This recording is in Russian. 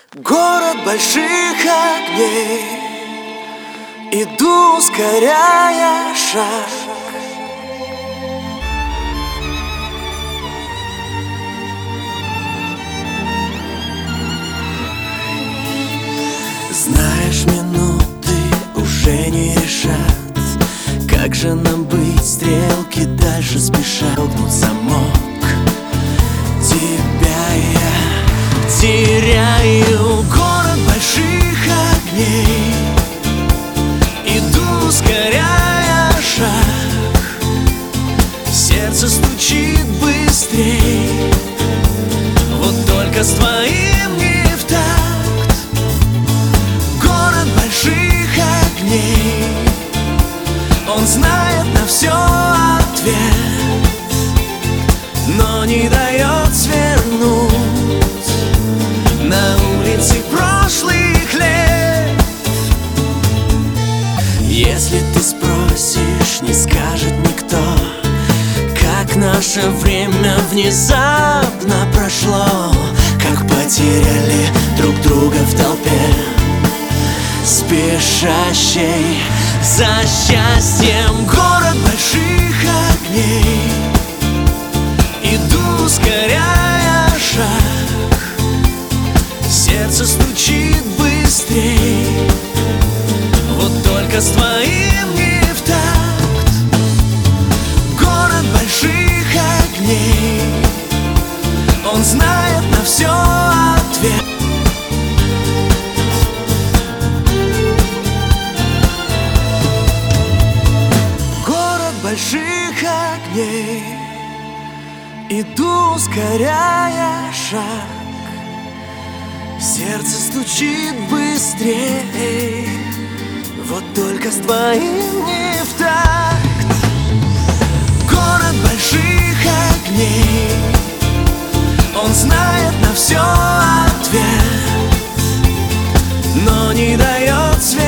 Город больших огней, иду, ускоряя шаг. Знаешь, минуты уже не решат, как же нам быть, стрелки дальше спешат. Гнут замок, тебя я теряю. Город больших огней, иду, ускоряя шаг. Сердце стучит быстрей, вот только с твоим не в такт. Город больших огней, он знает на все ответ, но не дает свернуть на улице прошлых лет. Если ты спросишь, не скажет никто, как наше время внезапно прошло, как потеряли друг друга в толпе, спешащей за счастьем. Город больших огней, иду, ускоряя шаг. Сердце стучит быстрей, вот только с твоим не в такт. Город больших огней, он знает на все ответ. Город больших огней, иду, ускоряя шаг. Сердце стучит быстрее, вот только с твоим не в такт. Город больших огней, он знает на все ответ, но не дает свет.